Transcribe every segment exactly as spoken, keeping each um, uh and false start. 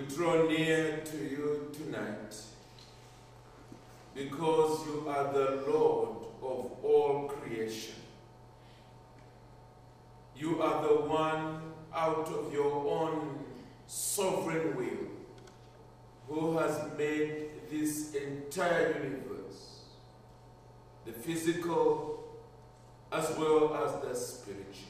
draw near to you tonight because you are the Lord of all creation. You are the one out of your own sovereign will who has made this entire universe, the physical as well as the spiritual.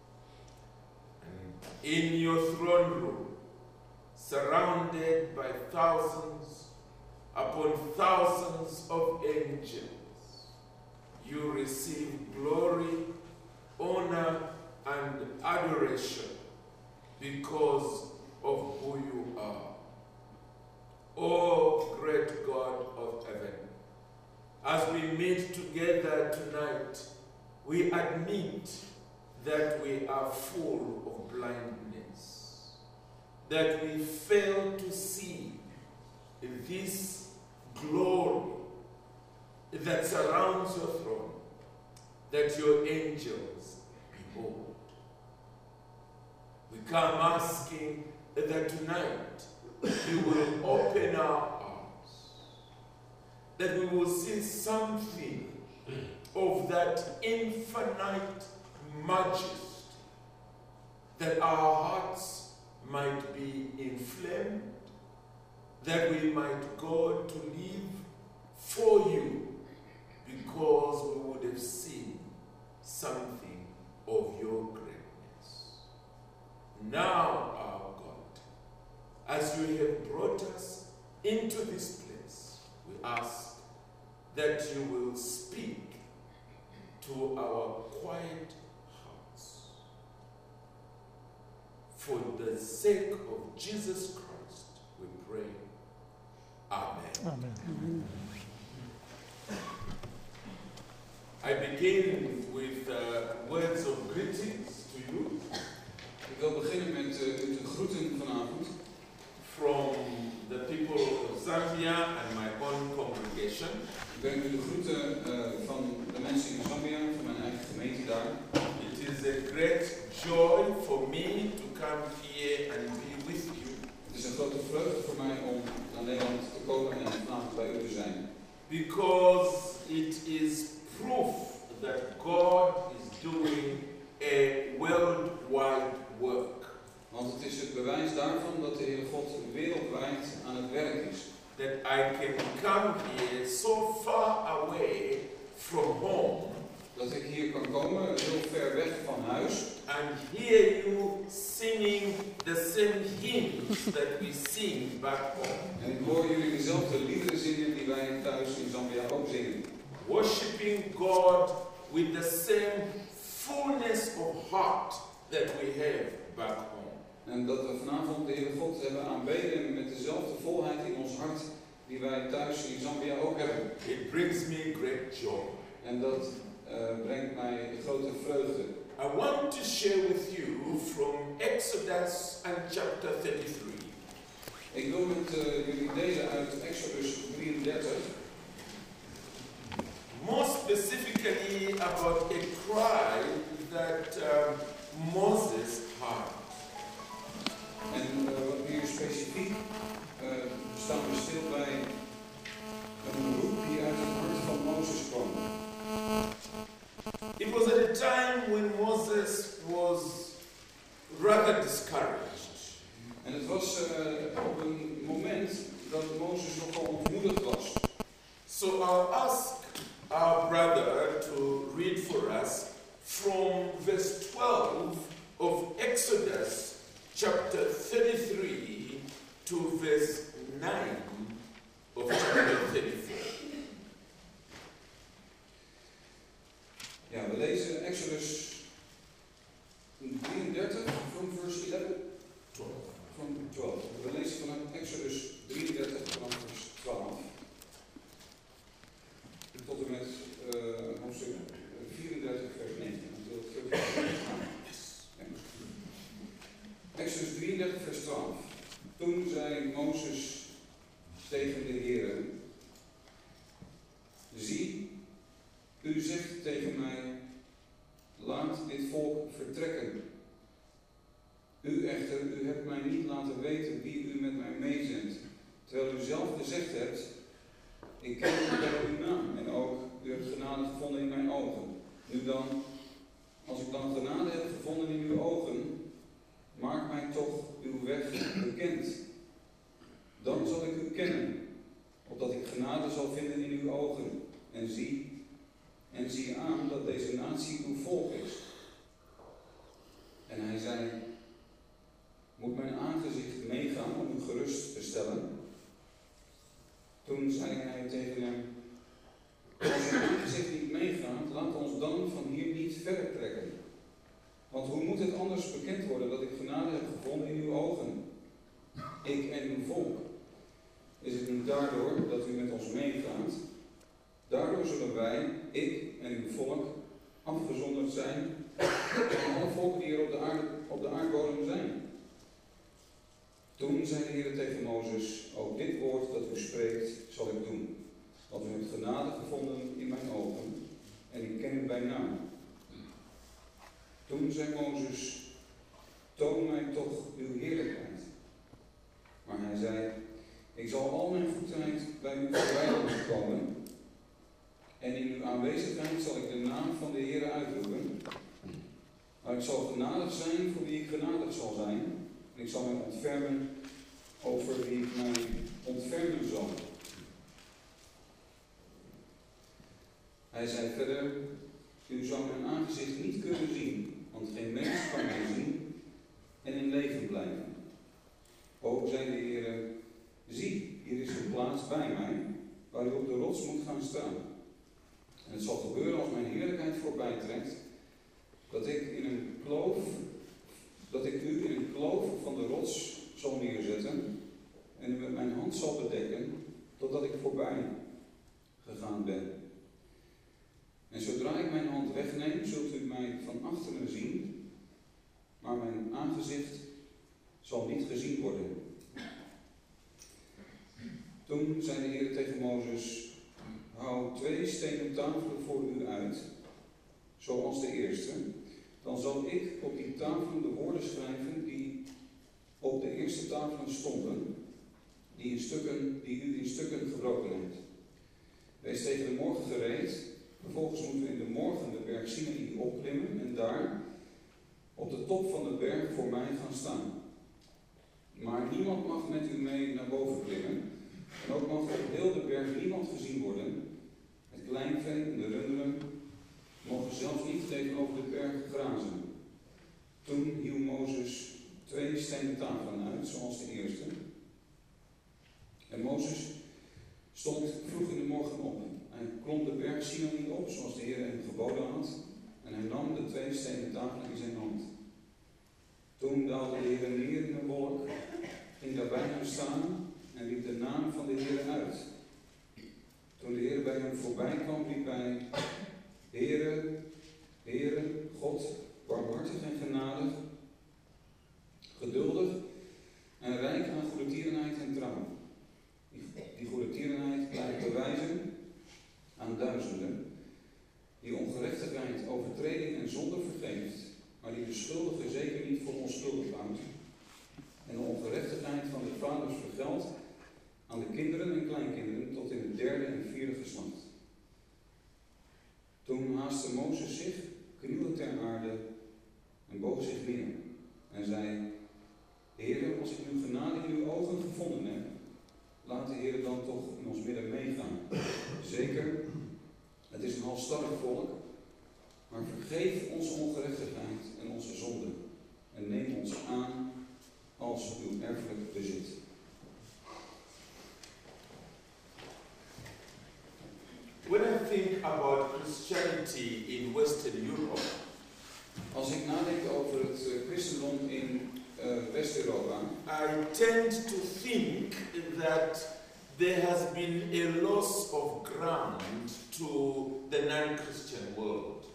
And in your throne room, surrounded by thousands upon thousands of angels, you receive glory, honor, and adoration because of who you are. O great God of heaven, as we meet together tonight, we admit that we are full of blindness, that we fail to see this glory that surrounds your throne, that your angels behold. We come asking that tonight you will open our eyes, that we will see something of that infinite majesty, that our hearts might be inflamed, that we might go to live for you, because we would have seen something of your greatness. Now, our God, as you have brought us into this place, we ask that you will speak to our quiet hearts. For the sake of Jesus Christ, we pray. Amen. Amen. Amen. I begin with uh, words of greetings to you. Ik wil beginnen met uh, de groeten vanavond. From the people of Zambia and my own congregation. Ik breng u de groeten uh, van de mensen in Zambia, van mijn eigen gemeente daar. It is a great joy for me to come here and be with you. Het is een grote vreugde voor mij om naar Nederland te komen en vanavond bij u te zijn. Because it is proof that God is doing a worldwide work. Want het is het bewijs daarvan dat de Heere God wereldwijd aan het werk is. That I can come here so far away from home. Dat ik hier kan komen, heel ver weg van huis. And hear you singing the same hymns that we sing back home. En ik hoor jullie dezelfde liederen zingen die wij thuis in Zambia ook zingen. Worshiping God with the same fullness of heart that we have back home. En dat we vanavond de Heere God hebben aanbeden met dezelfde volheid in ons hart die wij thuis in Zambia ook hebben. It brings me great joy. En dat uh, brengt mij grote vreugde. I want to share with you from Exodus and chapter thirty-three. Ik wil met uh, jullie delen uit Exodus drieëndertig. More specifically about a cry that um, Moses had. En uh, wat meer specifiek uh, staan we stil bij een roep die uit het hart van Mozes kwam. It was at a time when Moses was rather discouraged. En het was uh, op een moment dat Mozes nogal ontmoedigd was. So I'll ask our brother to read for us from verse twelve of Exodus chapter thirty-three to verse nine of chapter thirty-four. Ja, we lezen Exodus drieëndertig, from verse eleven. From twaalf. We lezen vanuit Exodus drieëndertig vanaf vers twaalf. Tot en met uh, hoofdstuk vierendertig, vers negentien. Exodus drieëndertig, vers twaalf. Toen zei Mozes tegen de Heere: Zie, u zegt tegen mij, laat dit volk vertrekken. U echter, u hebt mij niet laten weten wie u met mij meezendt, terwijl u zelf gezegd hebt, ik ken wel uw naam en ook, u hebt genade gevonden in mijn ogen. Nu dan, als ik dan genade heb gevonden in uw ogen, maak mij toch uw weg bekend. Dan zal ik u kennen, opdat ik genade zal vinden in uw ogen. En zie, en zie aan dat deze natie uw volk is. En hij zei, moet mijn aangezicht meegaan om u gerust te stellen? Toen zei hij tegen hem, als uw aangezicht niet meegaat, laat ons dan van hier niet verder trekken. Want hoe moet het anders bekend worden dat ik genade heb gevonden in uw ogen? Ik en uw volk. Is het niet daardoor dat u met ons meegaat? Daardoor zullen wij, ik en uw volk, afgezonderd zijn van alle volken die er op de, aarde, op de aardbodem zijn. Toen zei de Heer tegen Mozes, ook dit woord dat u spreekt, zal ik doen. Want u hebt genade gevonden in mijn ogen en ik ken u bij naam. Toen zei Mozes, toon mij toch uw heerlijkheid. Maar hij zei, ik zal al mijn goedheid bij u voorbij laten komen. En in uw aanwezigheid zal ik de naam van de Heer uitroepen. Maar ik zal genadig zijn voor wie ik genadig zal zijn. En ik zal mij ontfermen over wie ik mij ontfermen zal. Hij zei verder, u zal mijn aangezicht niet kunnen zien, want geen mens kan mij zien en in leven blijven. Ook zei de Heer, zie, hier is een plaats bij mij, waar u op de rots moet gaan staan. En het zal gebeuren als mijn heerlijkheid voorbij trekt, dat ik in een kloof, dat ik u in een kloof van de rots zal neerzetten en u met mijn hand zal bedekken, totdat ik voorbij gegaan ben. En zodra ik mijn hand wegneem, zult u mij van achteren zien, maar mijn aangezicht zal niet gezien worden. Toen zei de Heer tegen Mozes, hou twee stenen tafelen voor u uit, zoals de eerste. Dan zal ik op die tafelen de woorden schrijven die op de eerste tafelen stonden, die, in stukken, die u in stukken gebroken hebt. Wees tegen de morgen gereed. Vervolgens moeten we in de morgen de berg Sinaï opklimmen en daar op de top van de berg voor mij gaan staan. Maar niemand mag met u mee naar boven klimmen. En ook mag op heel de berg niemand gezien worden. Het kleinvee en de runderen mogen zelfs niet tegenover de berg grazen. Toen hieuw Mozes twee stenen tafelen uit, zoals de eerste. En Mozes stond vroeg in de morgen op. Hij klom de berg Sinaï op, zoals de Heer hem geboden had. En hij nam de twee stenen tafelen in zijn hand. Toen daalde de Heer neer in een wolk, ging daar bij hem staan en riep de naam van de Heer uit. Toen de Heer bij hem voorbij kwam, riep hij, Heere, Heere, God, barmhartig en genadig, geduldig en rijk aan goedertierenheid en trouw. Die, die goedertierenheid blijft bewijzen aan duizenden, die ongerechtigheid, overtreding en zonde vergeeft, maar die de schuldige zeker niet voor onschuldig houdt, en de ongerechtigheid van de vaders vergeldt aan de kinderen en kleinkinderen tot in het derde en vierde geslacht. Toen haastte Mozes zich, knielde ter aarde en boog zich neer en zei, Heere, als ik nu genade in uw ogen gevonden heb, laat de Heer dan toch in ons midden meegaan. Zeker, het is een halstarrig volk, maar vergeef onze ongerechtigheid en onze zonde en neem ons aan als uw erfelijk bezit. When I think about Christianity in Western Europe, als ik nadenk over het uh, christendom in uh, West-Europa, I tend to think that there has been a loss of ground to the non-Christian world.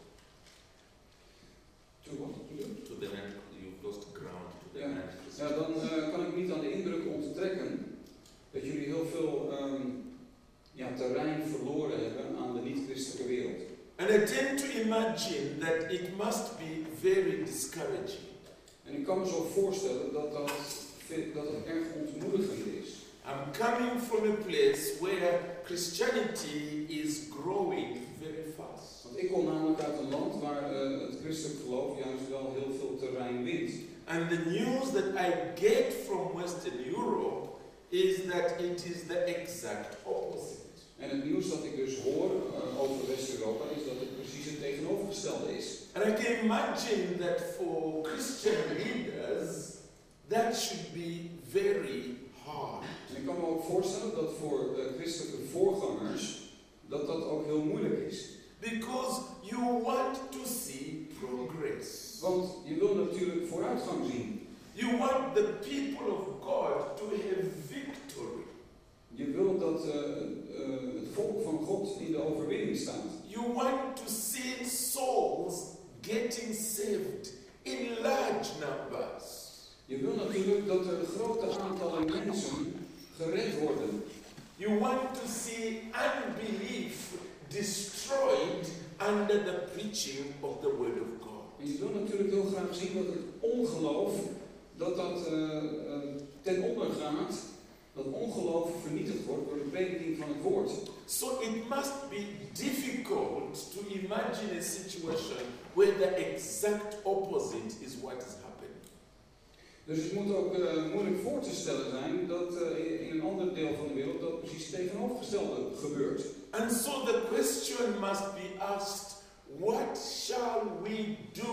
To what? To the non, you've lost ground to the Ja. non-Christian. Ja, dan uh, kan ik niet aan de indruk onttrekken dat jullie heel veel um, ja, terrein verloren hebben aan de niet-christelijke wereld. And I tend to imagine that it must be very discouraging. En ik kan me zo voorstellen dat dat, dat het erg ontmoedigend is. I'm coming from a place where Christianity is growing very fast. Want ik kom namelijk uit een land waar uh, het christelijk geloof juist wel heel veel terrein wint. And the news that I get from Western Europe is that it is the exact opposite. En het nieuws dat ik dus hoor uh, over West-Europa is dat het precies het tegenovergestelde is. And I can imagine that for Christian leaders, that should be very hard. En ik kan me ook voorstellen dat voor uh, christelijke voorgangers dat dat ook heel moeilijk is. Because you want to see progress. Want je wil natuurlijk vooruitgang zien. You want the people of God to have victory. Je wil dat uh, uh, het volk van God in de overwinning staat. You want to see souls getting saved in large numbers. Je wil natuurlijk dat er grote aantallen mensen gered worden. You want to see unbelief destroyed under the preaching of the Word of God. En je wil natuurlijk heel graag zien dat het ongeloof, dat dat uh, uh, ten onder gaat, dat ongeloof vernietigd wordt door de prediking van het woord. So it must be difficult to imagine a situation where the exact opposite is what is happening. Dus het moet ook uh, moeilijk voor te stellen zijn dat uh, in een ander deel van de wereld dat precies het tegenovergestelde gebeurt. And so the question must be asked, what shall we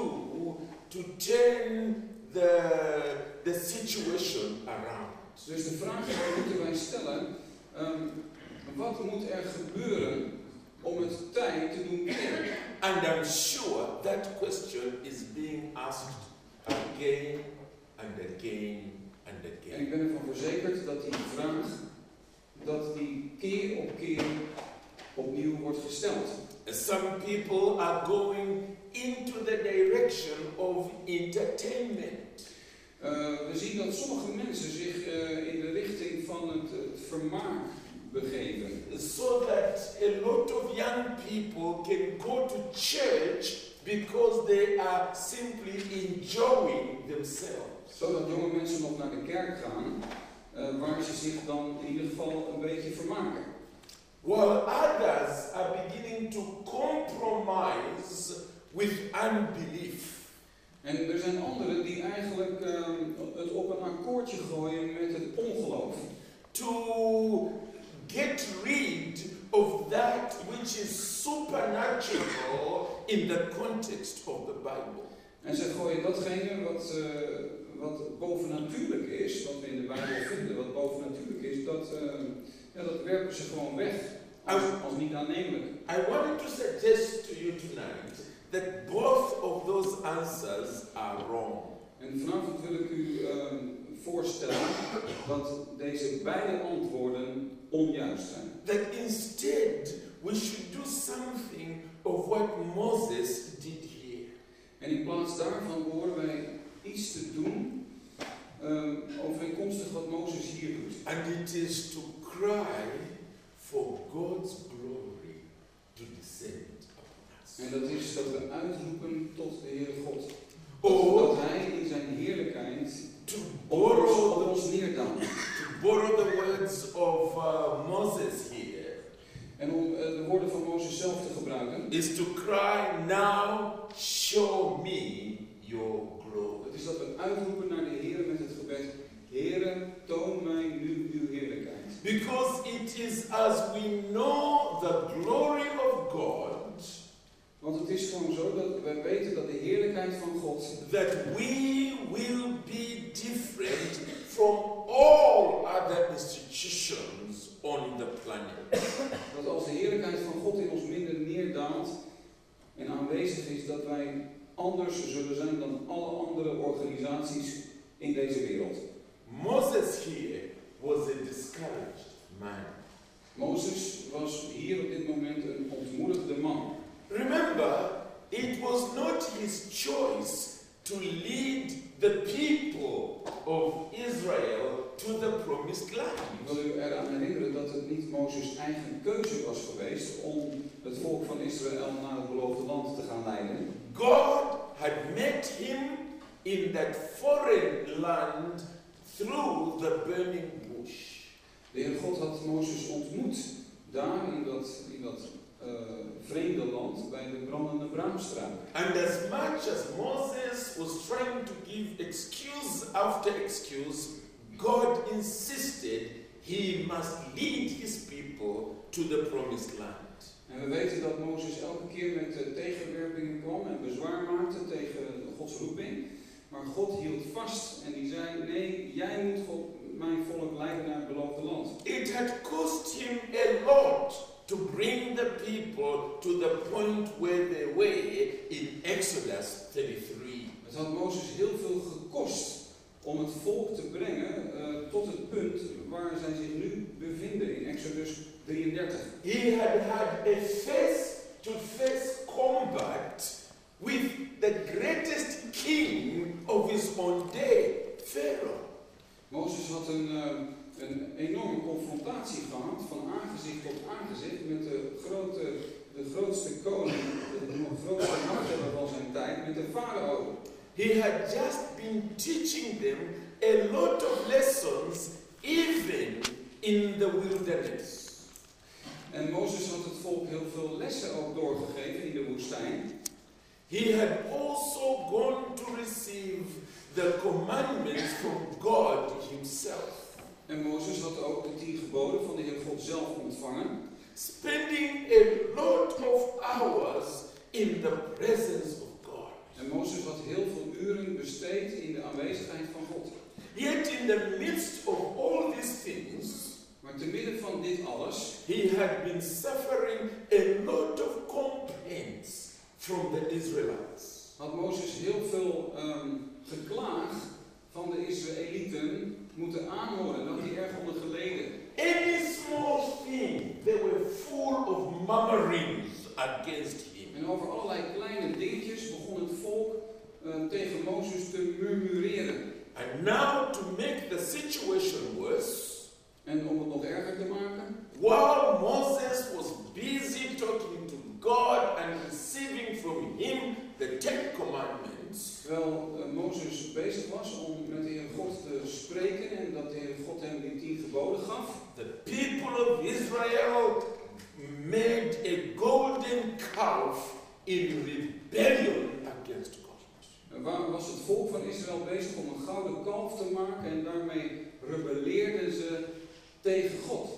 do to turn the, the situation around? Dus de vraag is, moeten wij stellen, um, wat moet er gebeuren om het tij te doen keren? And I'm sure that question is being asked again and again and En again. ik ben ervan verzekerd dat die vraag, dat die keer op keer opnieuw wordt gesteld. Some people are going into the direction of entertainment. Uh, we zien dat sommige mensen zich uh, in de richting van het, het vermaak begeven. So that a lot of young people can go to church because they are simply enjoying themselves. Zodat jonge mensen nog naar de kerk gaan, uh, waar ze zich dan in ieder geval een beetje vermaken. While others are beginning to compromise with unbelief. En er zijn anderen die eigenlijk uh, het op een akkoordje gooien met het ongeloof. To get rid of that which is supernatural in the context of the Bible. En ze gooien datgene wat, uh, wat bovennatuurlijk is, wat we in de Bijbel vinden, wat bovennatuurlijk is, dat, uh, ja, dat werpen ze gewoon weg als, als niet aannemelijk. I wanted to suggest to you tonight that both of those answers are wrong. En vanavond wil ik u uh, voorstellen dat deze beide antwoorden onjuist zijn. That instead we should do something of what Moses did here. En in plaats daarvan behoren wij iets te doen uh, overeenkomstig wat Mozes hier doet. And it is to cry for God's glory to descend upon us. En dat is dat we uitroepen tot de Heere God. Or Dat Hij in zijn heerlijkheid to op ons, borrow, op ons neerdaalt. to borrow the words of uh, Moses here, En om uh, de woorden van Mozes zelf te gebruiken, is to cry, now show me your glory. dat is dat we uitroepen naar de Heere met het gebed: Heere, toon mij nu uw heerlijkheid. Because it is as we know the glory of God Want het is gewoon zo dat wij weten dat de heerlijkheid van God, that we will be different from all other institutions on the planet. dat als de heerlijkheid van God in ons midden neerdaalt en aanwezig is, dat wij anders zullen zijn dan alle andere organisaties in deze wereld. Moses here was a discouraged man. Mozes was hier op dit moment een ontmoedigde man. Remember, it was not his choice to lead the people of Israel to the promised land. Ik wil u eraan herinneren dat het niet Mozes' eigen keuze was geweest om het volk van Israël naar het beloofde land te gaan leiden. God had met him in that foreign land through the burning bush. De Heer God had Mozes ontmoet daar in dat, in dat uh, vreemde land bij de brandende braamstruik. And as much as Moses was trying to give excuse after excuse, God insisted he must lead his people to the promised land. En we weten dat Mozes elke keer met uh, tegenwerpingen kwam en bezwaar maakte tegen Gods roeping. Maar God hield vast en die zei, nee, jij moet God, mijn volk leiden naar het beloofde land. It had cost him a lot to bring the people to the point where they were in Exodus thirty-three. Het had Mozes heel veel gekost om het volk te brengen uh, tot het punt waar zij zich nu bevinden in Exodus drieëndertig. He had had a face-to-face combat with the greatest king of his own day, Pharaoh. Mozes had een, uh, een enorme confrontatie gehad van aangezicht tot aangezicht met de, grote, de grootste koning, de grootste machthebber van zijn tijd, met de farao. He had just been teaching them a lot of lessons, even in the wilderness. En Mozes had het volk heel veel lessen ook doorgegeven in de woestijn. He had also gone to receive the commandments from God himself. En Mozes had ook de tien geboden van de Heer God zelf ontvangen. Spending a lot of hours in the presence of God. En Mozes had heel veel uren besteed in de aanwezigheid van God. Yet in the midst of all these things, maar te midden van dit alles, he had been suffering a lot of complaints from the Israelites. Had Mozes heel veel um, geklaag van de Israëlieten moeten aanhoren, dat hij erg onder geleden. Any small thing, they were full of murmurings against him. En over allerlei kleine dingetjes begon het volk uh, tegen Mozes te murmureren. And now to make the situation worse, en om het nog erger te maken, while Moses was busy talking to God and receiving from him the Ten Commandments, terwijl uh, Mozes bezig was om met de Heer God te spreken en dat de Heer God hem die tien geboden gaf, the people of Israel made a golden calf in rebellion against God. En waar was het volk van Israël bezig om een gouden kalf te maken en daarmee rebelleerden ze tegen God.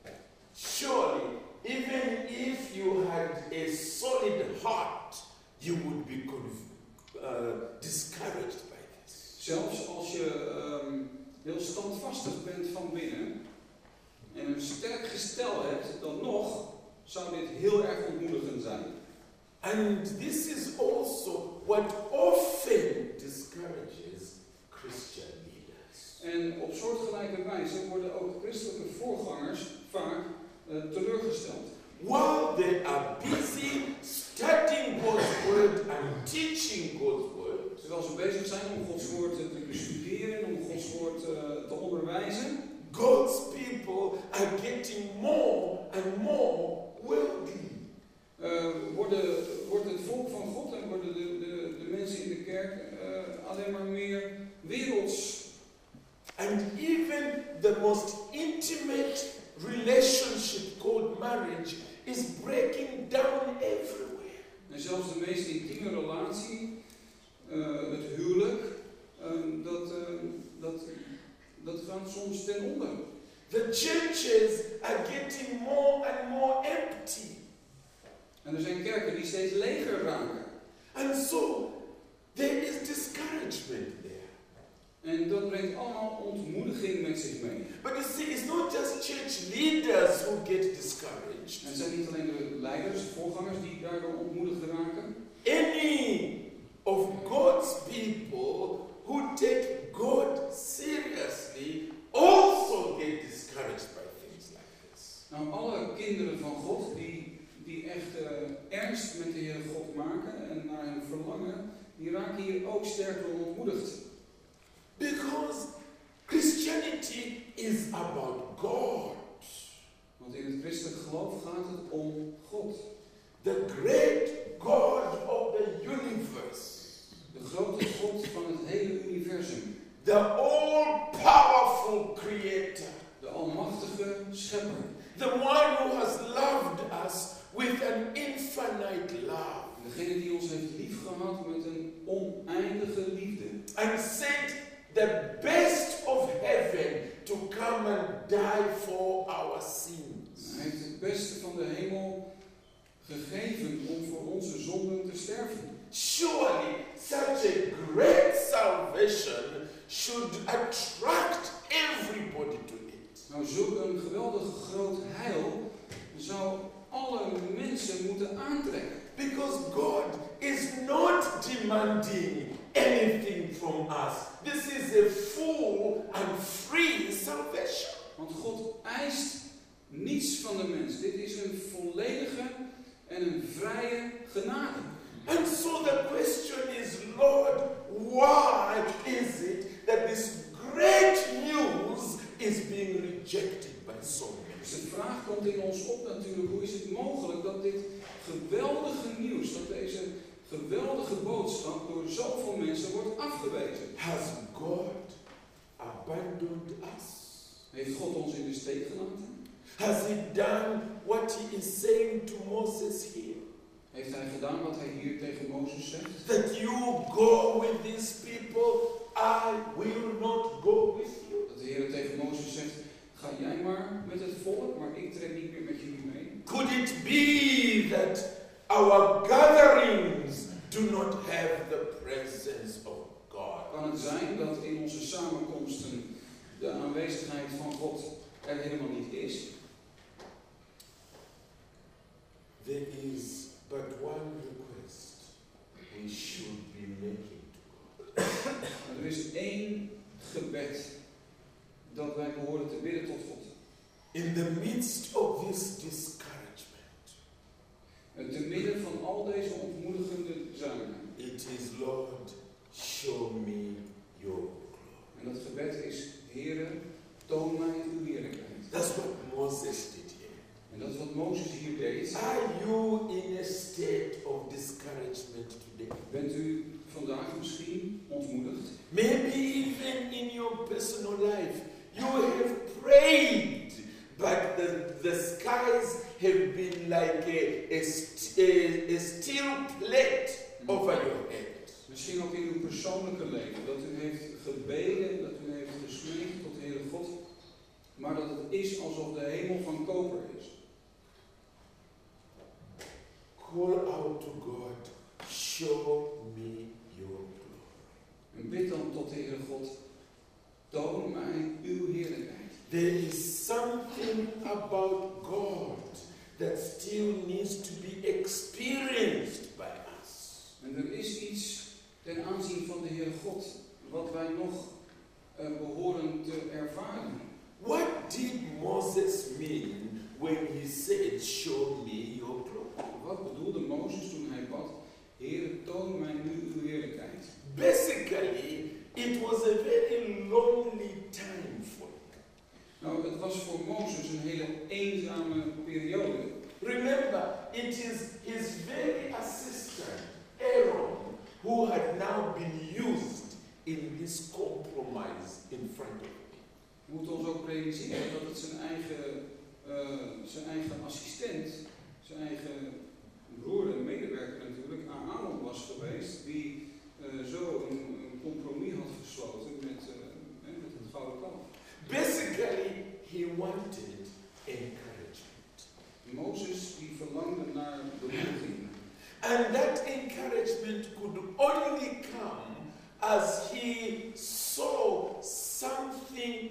Surely, even if you had a solid heart, you would be uh, discouraged by this. Zelfs als je um, heel standvastig bent van binnen en een sterk gestel hebt, dan nog zou dit heel erg ontmoedigend zijn. And this is also what often discourages Christian leaders. En op soortgelijke wijze worden ook christelijke voorgangers vaak uh, teleurgesteld. While they are busy studying God's word and teaching God's word, terwijl ze bezig zijn om Gods woord te bestuderen, om Gods woord uh, te onderwijzen, God's people are getting more and more worldly. Uh, worden, wordt het volk van God en worden de, de, de mensen in de kerk uh, alleen maar meer werelds. And even the most intimate relationship called marriage is breaking down everywhere. En zelfs de meest intieme relatie, uh, het huwelijk, um, dat, uh, dat, dat gaat soms ten onder. The churches are getting more and more empty. En er zijn kerken die steeds leger raken. And so, there is discouragement there. En dat brengt allemaal ontmoediging met zich mee. But you see, it's not just church leaders who get discouraged. En het zijn niet alleen de leiders, voorgangers die daardoor ontmoedigd raken. Any of God's people who take God seriously also get discouraged by things like this. Nou, alle kinderen van God die die echt uh, ernst met de Heer God maken en naar hem verlangen, die raken hier ook sterk door ontmoedigd. Because Christianity is about God. Want in het christelijk geloof gaat het om God. The great God of the universe. De grote God van het hele the all-powerful Creator, de almachtige schepper, the one who has loved us with an infinite love, degene die ons heeft liefgehad met een oneindige liefde. and sent the best of heaven to come and die for our sins. Hij heeft het beste van de hemel gegeven om voor onze zonden te sterven. Surely such a great salvation should attract everybody to it. Nou, zulk een geweldig groot heil zou alle mensen moeten aantrekken. Because God is not demanding anything from us. This is a full and free salvation. Want God eist niets van de mens. Dit is een volledige en een vrije genade. And so the question is, Lord, why is it that this great news is being rejected by so many? Dus de vraag komt in ons op natuurlijk, hoe is het mogelijk dat dit geweldige nieuws, dat deze geweldige boodschap door zoveel mensen wordt afgewezen? Has God abandoned us? Heeft God ons in de steek gelaten? Has he done what he is saying to Moses here? Heeft hij gedaan wat hij hier tegen Mozes zegt? That you go with these people, I will not go with you. Dat de Heer tegen Mozes zegt, ga jij maar met het volk, maar ik trek niet meer met jullie mee. Could it be that our gatherings do not have the presence of God? Kan het zijn dat in onze samenkomsten de aanwezigheid van God er helemaal niet is? There is but one request we should be making to God. Er is één gebed dat wij behoren te bidden tot God. In the midst of this discouragement, En te midden van al deze ontmoedigende zaken. it is, Lord, show me your glory. En dat gebed is, Heere, toon mij uw heerlijkheid. That's what Moses did here. En dat is wat Mozes hier deed. Are you in a state of discouragement today? Bent u vandaag misschien ontmoedigd? Maybe even in your personal life, you have prayed, but the, the skies have been like a, a, st- a, a steel plate over your head. Misschien ook in uw persoonlijke leven, dat u heeft gebeden, dat u heeft gesmeekt tot de Heere God, maar dat het is alsof de hemel van koper is. Call out to God, show me your glory. En bid dan tot de Heere God, toon mij uw heerlijkheid. There is something about God that still needs to be experienced by us. En er is iets ten aanzien van de Heere God, wat wij nog uh, behoren te ervaren. What did Moses mean when he said, show me your glory? Wat bedoelde Mozes toen hij bad, Heere, toon mij nu uw heerlijkheid? Basically, it was a very lonely time for him. Nou, het was voor Mozes een hele eenzame periode. Remember, it is his very assistant, Aaron, who had now been used in this compromise in front of him. We moeten ons ook realiseren dat het zijn eigen, uh, zijn eigen assistent, zijn eigen broer en medewerker natuurlijk, Aaron was geweest, die uh, zo een, een compromis had gesloten met, uh, met het gouden kalf. Basically, he wanted encouragement. Mozes die verlangde naar bemoediging. And that encouragement could only come as he saw something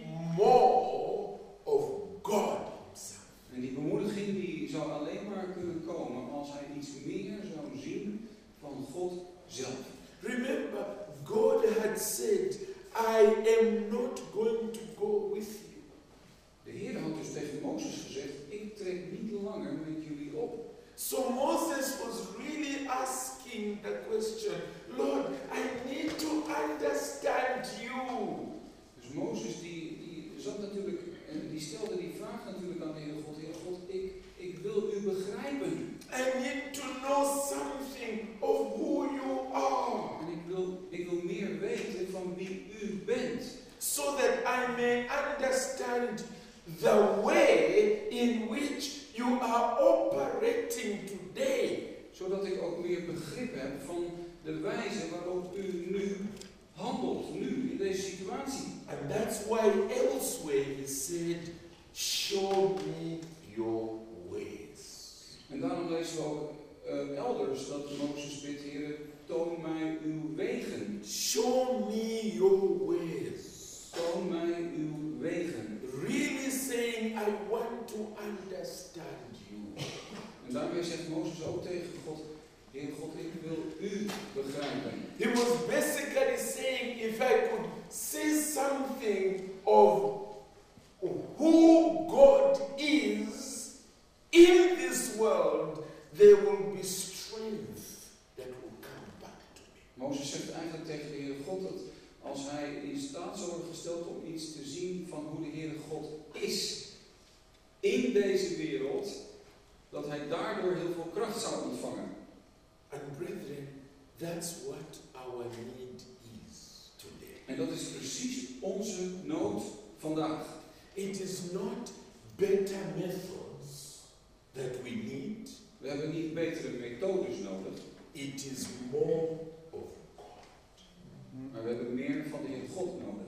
more of God himself. En die bemoediging die zou alleen maar kunnen komen als hij iets meer zou zien van God zelf. Remember, God had said, I am not going to go with you. De Heer had dus tegen Mozes gezegd, ik trek niet langer met jullie op. So Moses was really asking the question, Lord, I need to understand you. Dus Mozes die, die zat natuurlijk, en die stelde die vraag natuurlijk aan de Heer God, Heer God, ik, ik wil u begrijpen. I need to know something of who you are. En ik wil, ik wil meer weten van wie u bent. may understand the way in which you are operating today. Zodat ik ook meer begrip heb van de wijze waarop u nu handelt, nu, in deze situatie. And that's why elsewhere he said, show me your ways. En daarom lezen we ook uh, elders dat Mozes bidt, Heer, toon mij uw wegen. Show me your ways. Toon mij uw wegen. Really saying, I want to understand you. En daarmee zegt Mozes ook tegen God, Heer God, ik wil u begrijpen. He was basically saying, if I could say something of who God is in this world, there will be strength that will come back to me. Mozes zegt eigenlijk tegen de Heere God dat als hij in staat zou worden gesteld om iets te zien van hoe de Heere God is in deze wereld, dat hij daardoor heel veel kracht zou ontvangen. And brethren, that's what our need is today. En dat is precies onze nood vandaag. It is not better methods that we need. We hebben niet betere methodes nodig. It is more of God. Maar we hebben meer van de Heer God nodig.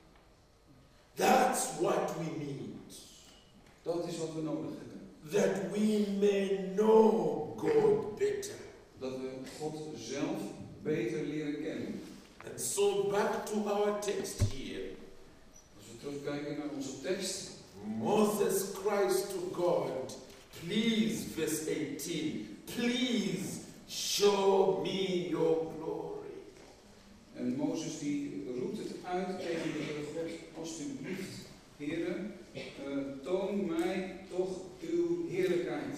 That's what we need. Dat is wat we nodig hebben. That we may know God better. Dat we God zelf beter leren kennen. And so back to our text here. Als we terugkijken naar onze tekst. Moses cries to God, please, verse eighteen, please show me your glory. En Mozes die roept het uit tegen de Heere God, alsjeblieft, Heere, uh, toon mij toch uw heerlijkheid.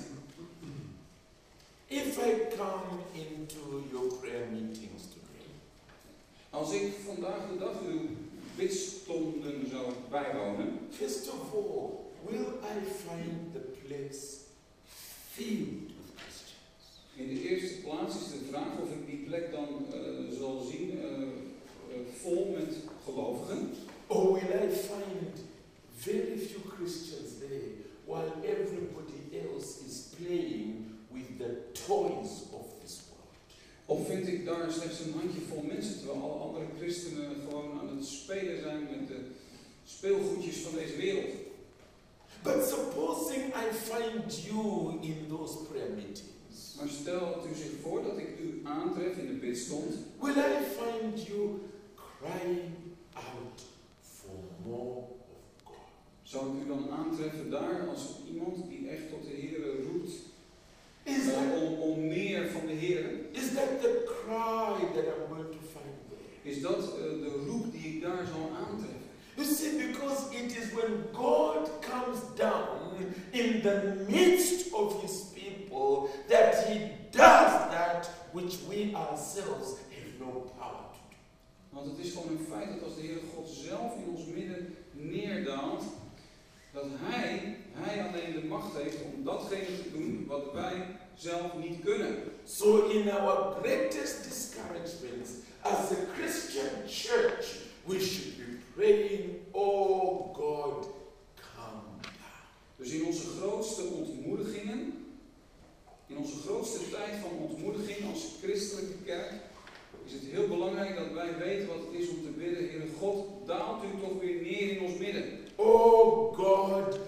If I come into your prayer meetings today, als ik vandaag de dag uw bidstonden zou bijwonen, first of all, will I find the place filled with Christians? In de eerste plaats is de vraag of ik die plek dan uh, zal zien uh, uh, vol met gelovigen. Or will I find very few Christians there while everybody else is playing with the toys of this world? Of vind ik daar slechts een handjevol mensen, terwijl alle andere christenen gewoon aan het spelen zijn met de speelgoedjes van deze wereld. But supposing I find you in those prayer meetings, Maar stelt u zich voor dat ik u aantref in de bidstond. will I find you crying out for more of God? Zou ik u dan aantreffen daar als iemand die echt tot de Heere roept Is uh, that, om, om meer van de Heere? is that the cry that I'm going to find there? Is dat uh, de roep die ik daar zal aantreffen? You see, because it is when God comes down in the midst of his people that he does that which we ourselves have no power to do. Want het is gewoon een feit dat als de Heere God zelf in ons midden neerdaalt, dat Hij, Hij alleen de macht heeft om datgene te doen wat wij zelf niet kunnen. So in our greatest discouragements as a Christian church, we should be praying, oh God, come down. Dus in onze grootste ontmoedigingen, in onze grootste tijd van ontmoediging als christelijke kerk, is het heel belangrijk dat wij weten wat het is om te bidden. Heere God, daalt u toch weer neer in ons midden. Oh God,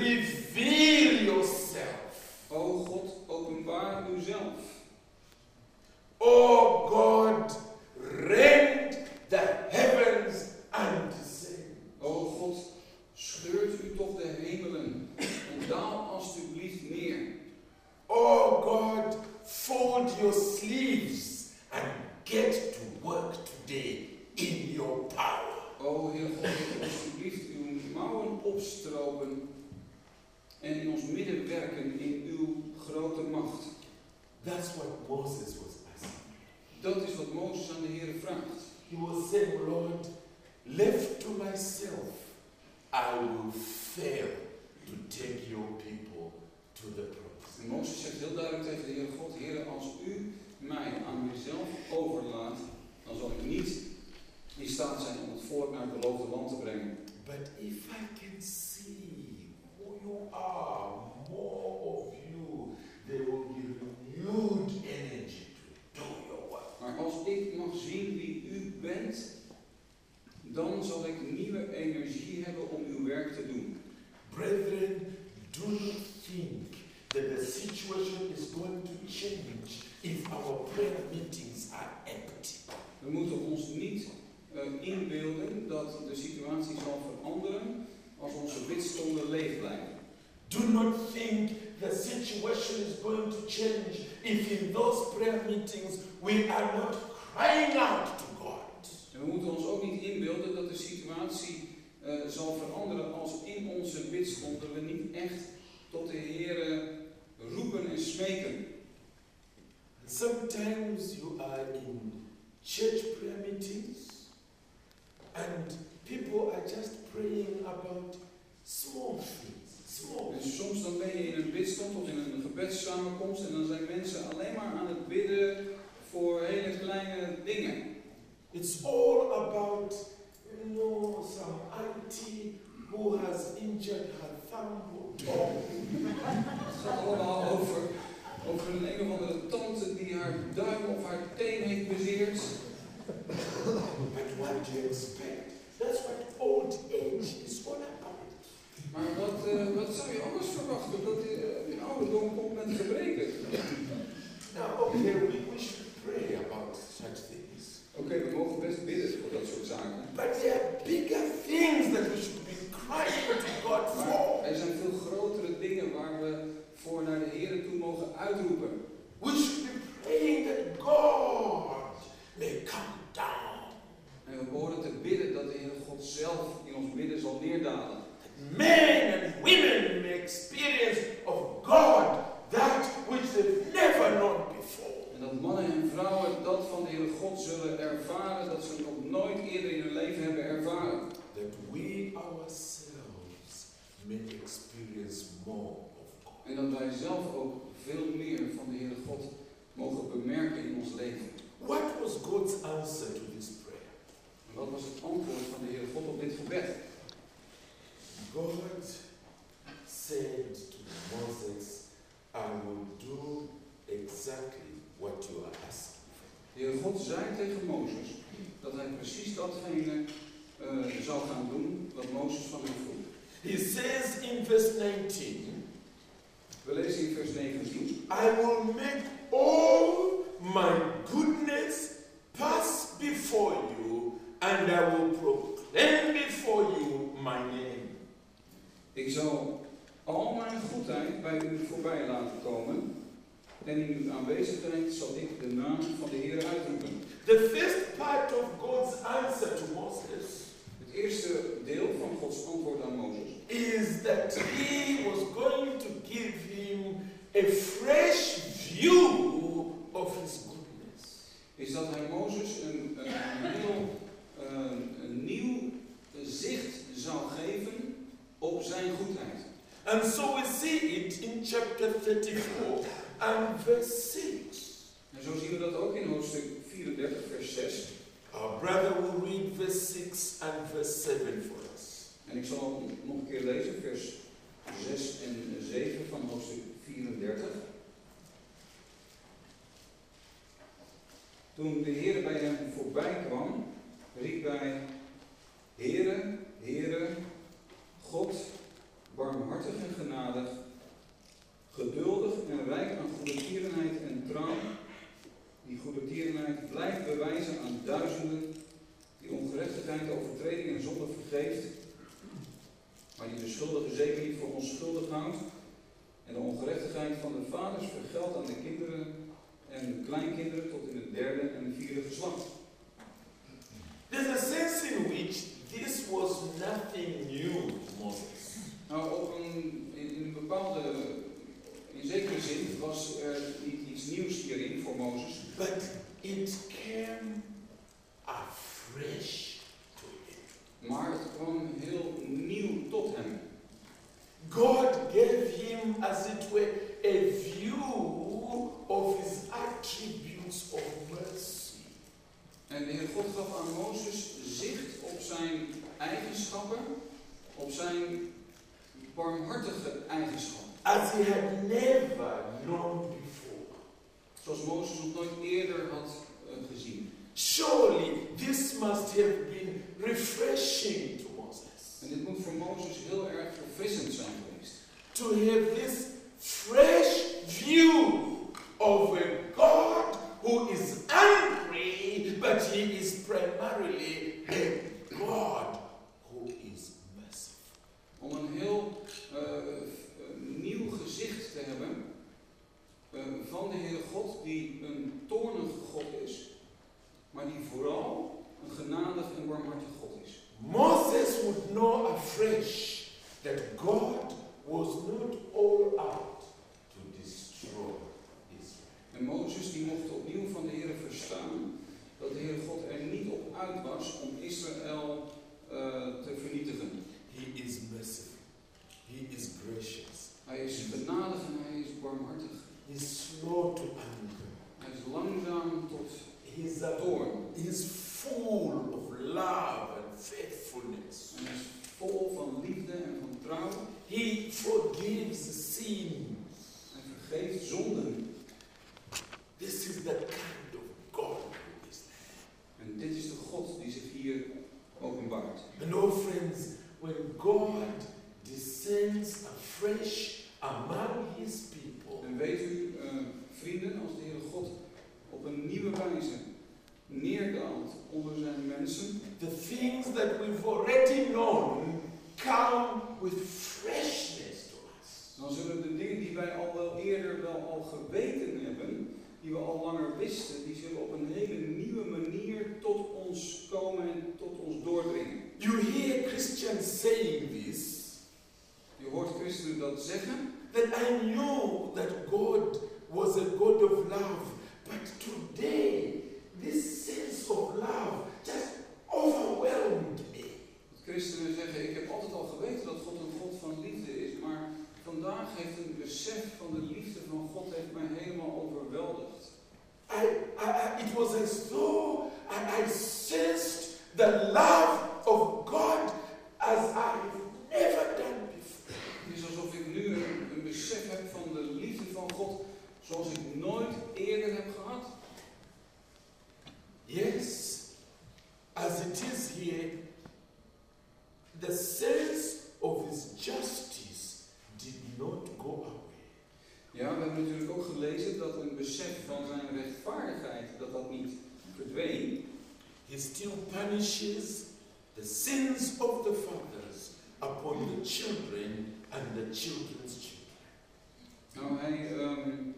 reveal yourself. O God, openbaar uzelf. Oh God, rend the heavens and descend. O God, scheurt u toch de hemelen en daal alstublieft neer. Oh God, fold your sleeves and get to work today in your power. O Heer God, alstublieft uw mouwen opstropen en in ons midden werken in uw grote macht. That's what Moses was asking. Dat is wat Mozes aan de Heer vraagt. He was saying, Lord, left to myself, I will fail to take your people to the promise. En Mozes zegt heel duidelijk tegen de Heer God, Heer, als u mij aan mezelf overlaat, dan zal ik niet in staat zijn om het volk naar het beloofde land te brengen. But are, more of you, there will be renewed energy to do your work. Maar als ik mag zien wie u bent, dan zal ik nieuwe energie hebben om uw werk te doen. Brethren, do not think that the situation is going to change if our prayer meetings are empty. We moeten ons niet uh, inbeelden dat de situatie zal veranderen als onze bidstonden leeg blijven. Do not think the situation is going to change if in those prayer meetings we are not crying out to God. En we moeten ons ook niet inbeelden dat de situatie uh, zal veranderen als in onze bidstonden we niet echt tot de Heer roepen en smeken. Sometimes you are in church prayer meetings and people are just praying about small things, small En soms dan ben je in een bidstond of in een gebedssamenkomst en dan zijn mensen alleen maar aan het bidden voor hele kleine dingen. It's all about, you know, some auntie who has injured her thumb or toe. Het gaat allemaal over, over een een of andere tante die haar duim of haar teen heeft bezeerd. But what do you expect? That's what old age is all about. Maar wat, uh, wat zou je anders verwachten? Dat uh, die ouderdom komt met gebreken. Now, okay, we, we should pray about such things. Oké, okay, we mogen best bidden voor dat soort zaken. But there are bigger things that we should be crying to God Maar for. er zijn veel grotere dingen waar we voor naar de Heer toe mogen uitroepen. We should be praying that God may come down. En we behoren te bidden dat de Heer God zelf in ons midden zal neerdalen. Men and women may experience of God that which they've never known before. En dat mannen en vrouwen dat van de Heer God zullen ervaren, dat ze nog nooit eerder in hun leven hebben ervaren. That we ourselves may experience more of God. En dat wij zelf ook veel meer van de Heer God mogen bemerken in ons leven. What was God's answer to this prayer? En wat was het antwoord van de Heer God op dit gebed? God said to Moses, I will do exactly what you are asking. De Heer God zei tegen Mozes dat hij precies datgene uh, zou gaan doen wat Mozes van hem vroeg. He says in verse nineteen, we lezen in vers negentien, I will make all my goodness pass before you, and I will proclaim before you my name. Ik zal al mijn goedheid bij u voorbij laten komen, en in uw aanwezigheid zal ik de naam van de Heer uitroepen. The first part of God's answer to Moses, het eerste deel van Gods antwoord aan Mozes, is that he was going to give him a fresh view of his goodness. Is dat hij Mozes een, een, een, heel, een, een nieuw zicht zou geven op zijn goedheid. And so we see it in chapter thirty-four and verse six. En zo zien we dat ook in hoofdstuk vierendertig, vers zes. Our brother will read verse six and verse seven for us. En ik zal nog een keer lezen, vers zes en zeven van hoofdstuk vierendertig. Toen de Heer bij hem voorbij kwam, riep hij: Heere, Heere, God, barmhartig en genadig, geduldig en rijk aan goedertierenheid en trouw, die goedertierenheid blijft bewijzen aan duizenden, die ongerechtigheid, overtreding en zonde vergeeft, maar die de schuldige zeker niet voor onschuldig houdt, en de ongerechtigheid van de vaders vergeldt aan de kinderen en de kleinkinderen tot in het derde en het vierde geslacht. There's a sense in which this was nothing new to Moses. Nou, op een, in, in een bepaalde, in zekere zin was er niet iets nieuws hierin voor Mozes. But it came afresh to him. Maar het kwam heel nieuw tot hem. God gave him, as it were, a view of his attributes of mercy. En de Heer God gaf aan Mozes zicht op zijn eigenschappen, op zijn barmhartige eigenschap. as he had never known before. Zoals Mozes nog nooit eerder had uh, gezien. Surely this must have been refreshing to Moses. En dit moet voor Mozes heel erg verfrissend zijn geweest. To have this fresh view of a God who is angry, but he is primarily a God who is merciful. Om een heel uh, nieuw gezicht te hebben uh, van de Heere God, die een toornige God is, maar die vooral een genadig en barmhartig God is. Moses would know afresh that God was not all out to destroy Israel. En Mozes die mocht opnieuw van de Heere verstaan dat de Heere God er niet op uit was om Israël uh, te vernietigen. He is merciful. He is gracious. Hij is genadig en hij is barmhartig. He is slow to anger. Hij is langzaam tot He's a toorn. He is full of love and faithfulness. En hij is vol van liefde en van trouw. He forgives sins. Hij vergeeft zonden. This is the kind of God who is there. En dit is de God die zich hier openbaart. And oh friends, when God descends afresh among his people, En weet u, uh, vrienden, als de Heere God op een nieuwe wijze neerdaalt onder zijn mensen, the things that we've already known come with freshness to us. dan zullen de dingen die wij al wel eerder wel al geweten hebben, die we al langer wisten, die zullen op een hele nieuwe manier tot ons komen en tot ons doordringen. You hear Christians saying this, Je hoort christenen dat zeggen, that I knew that God was a God of love, but today this sense of love just overwhelmed me. dat christenen zeggen, ik heb altijd al geweten dat God een God van liefde is, maar vandaag heeft een besef van de liefde van God heeft mij helemaal overweldigd. I, I, I, it was as though I, I sensed the love of God as I've never done before. Het is alsof ik nu een, een besef heb van de liefde van God zoals ik nooit eerder heb gehad. Yes, as it is here, the sense of his justice did not go away. Ja, we hebben natuurlijk ook gelezen dat een besef van zijn rechtvaardigheid, dat dat niet verdween. He still punishes the sins of the fathers upon the children and the children's children. Nou, hij, um,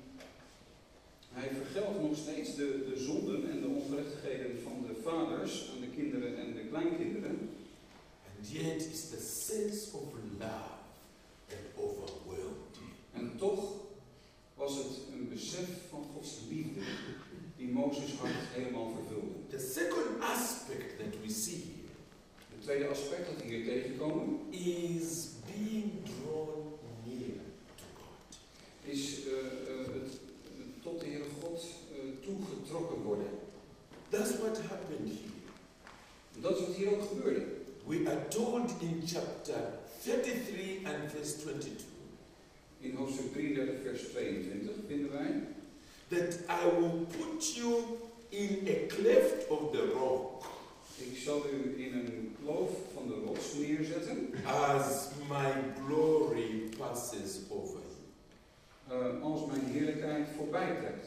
hij vergeldt nog steeds de, de zonden en de ongerechtigheden van de vaders aan de kinderen en de kleinkinderen. And yet it's the sense of love that overwhelmed him. En toch was het een besef van Gods liefde die Mozes' hart helemaal vervulde. The second aspect that we see here Het tweede aspect dat we hier tegenkomen is being drawn near to God. is uh, uh, het uh, tot de Heere God uh, toegetrokken worden. That's what happened here. En dat is wat hier ook gebeurde. We are told in chapter thirty-three and verse twenty-two In hoofdstuk drieëndertig vers tweeëntwintig vinden wij that I will put you in a cleft of the rock ik zal u in een kloof van de rots neerzetten as my glory passes over you. uh, als mijn heerlijkheid voorbij trekt.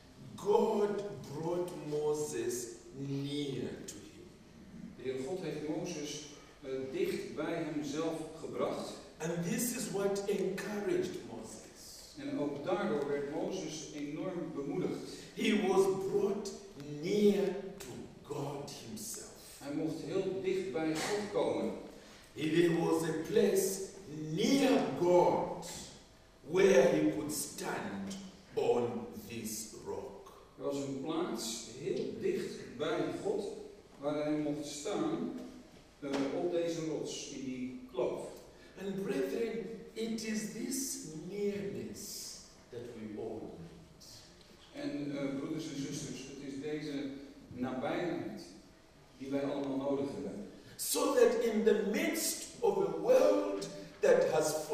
God brought Moses near to him. De Heere God heeft Mozes uh, dicht bij hemzelf gebracht. And this is what encouraged Moses. En ook daardoor werd Mozes enorm bemoedigd. He was brought near to God himself. Hij mocht heel dicht bij God komen. There was a place near God where he could stand on this rock. Er was een plaats heel dicht bij God waar hij mocht staan uh, op deze rots, in die kloof. And brethren, it is this nearness that we all need. En uh, broeders en zusters, het is deze nabijheid die wij allemaal nodig hebben. So that in the midst of a world that has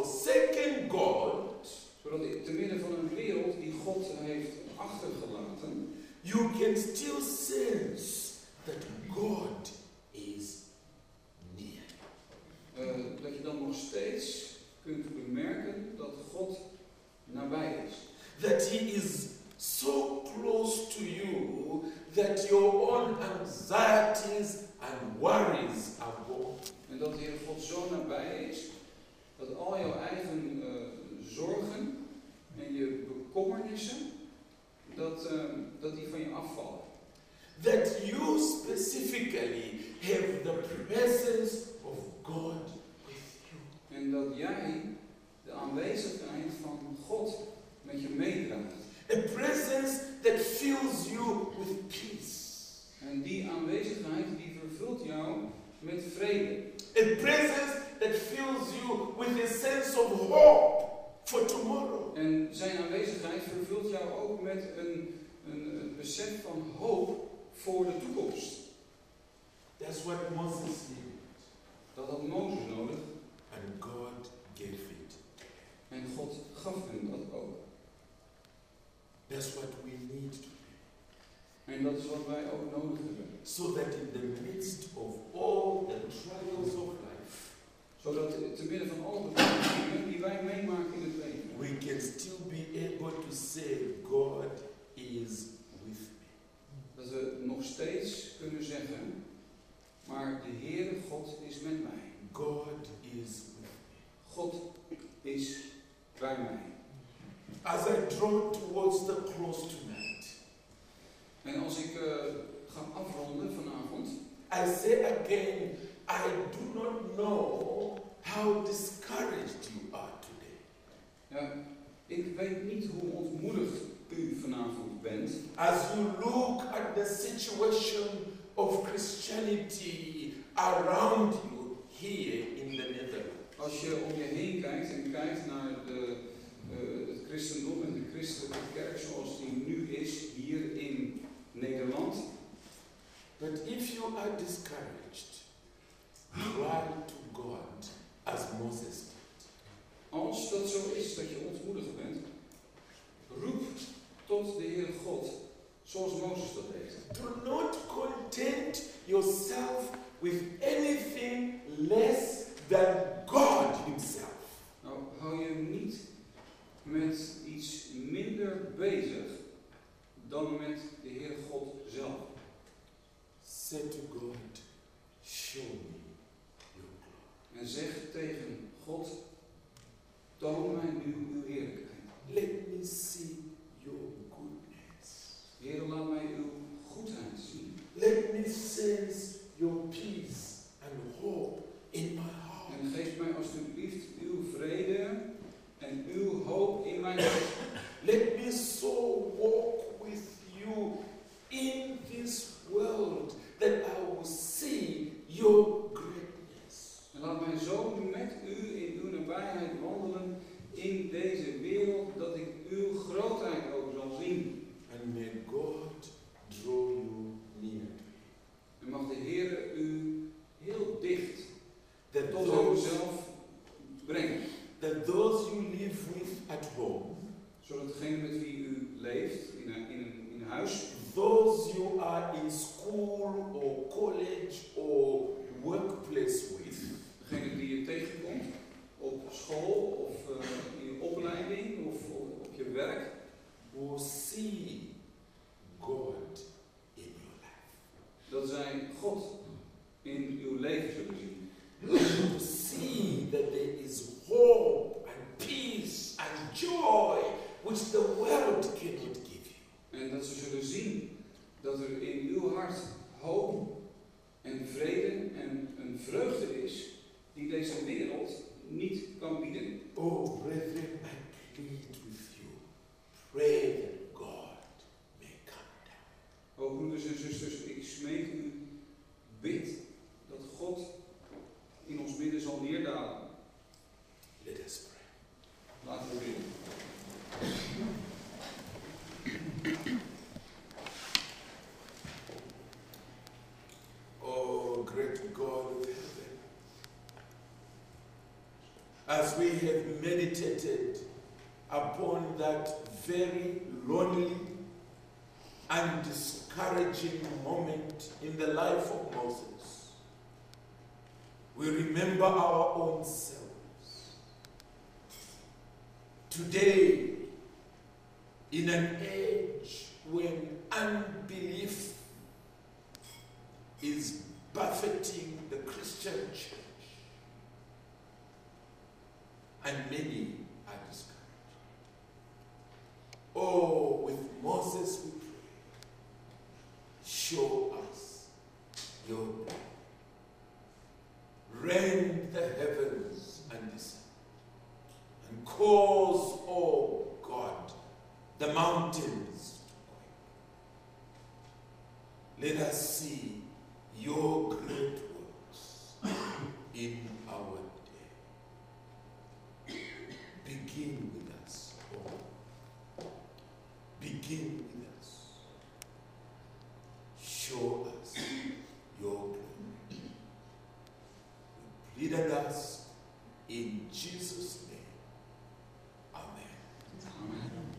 achtergelaten, you can still sense that God is near. Uh, dat je dan nog steeds kunt bemerken dat God nabij is. That He is so close to you that your own anxieties and worries are gone. En dat de Heer God zo nabij is, dat al jouw eigen uh, zorgen en je bekommernissen, dat, uh, dat die van je afvallen. That you specifically have the presence of God with you. En dat jij de aanwezigheid van God met je meedraagt. A presence that fills you with peace. En die aanwezigheid die vervult jou met vrede. A presence that fills you with a sense of hope for tomorrow. En zijn aanwezigheid vervult jou ook met een, een, een besef van hoop voor de toekomst. That's what Moses needed. Dat had Mozes nodig. And God gave it. En God gaf hem dat ook. That's what we need to be. En dat is wat wij ook nodig hebben. So that in the midst of all the trials of life, Zodat te midden van alle beproevingen die wij meemaken in het leven, we can still be able to say, God is with me. dat we nog steeds kunnen zeggen, maar de Heere God is met mij. God is with me. God is bij mij. As I draw towards the close tonight, En als ik uh, ga afronden vanavond, I say again, I do not know how discouraged you are today. ja, ik weet niet hoe ontmoedigd u vanavond bent. As you look at the situation of Christianity around you here in the Netherlands. Als je om je heen kijkt en kijkt naar de, uh, het christendom en de christelijke kerk zoals die nu is hier in Nederland. But if you are discouraged, cry to God as Moses did. Als dat zo is dat je ontmoedigd bent, roep tot de Heere God zoals Mozes dat deed. Do not content yourself with anything less than God Himself. Nou, hou je niet met iets minder bezig dan met de Heere God zelf. Say to God, show me your glory. En zeg tegen God, toon mij nu uw heerlijkheid. Let me see your goodness. Heer, laat mij uw goedheid zien. Let me sense your peace and hope in my heart. En geef mij alsjeblieft uw vrede en uw hoop in mijn hart. Let me so walk with you in this world that I will see your greatness. En laat mij zo met u in uw nabijheid wandelen in deze wereld, dat ik uw grootheid ook zal zien. And may God draw you near to Him. En mag de Heer u heel dicht That tot those, uzelf brengen. that those you live with at home, Zodat degene met wie u leeft in een, in een, in een huis, those you are in school or college or workplace with, degene die je tegenkomt op school of uh, in je opleiding of op, op je werk, will see God in your life. dat zij God in uw leven zullen zien. To see that there is hope and peace and joy which the world cannot give you. En dat ze zullen zien dat er in uw hart hoop en vrede en een vreugde is die deze wereld niet kan bieden. Oh, brethren, I plead with you. Pray that God may come down. O broeders en zusters, ik smeek u, bid dat God in ons midden zal neerdalen. Let us pray. Laten we bidden. Oh, great God of heaven, as we have meditated upon that very lonely and discouraging moment in the life of Moses, we remember our own selves. Today, in an age when unbelief is buffeting the Christian church, and many are discouraged. Oh, with Moses we pray, show us your glory. Rend the heavens and descend, and cause, oh God, the mountains to quake. Let us see your great works in our day. Begin with us, oh. Begin with us. Show us your glory. We plead and ask in Jesus' name. Amen. Amen.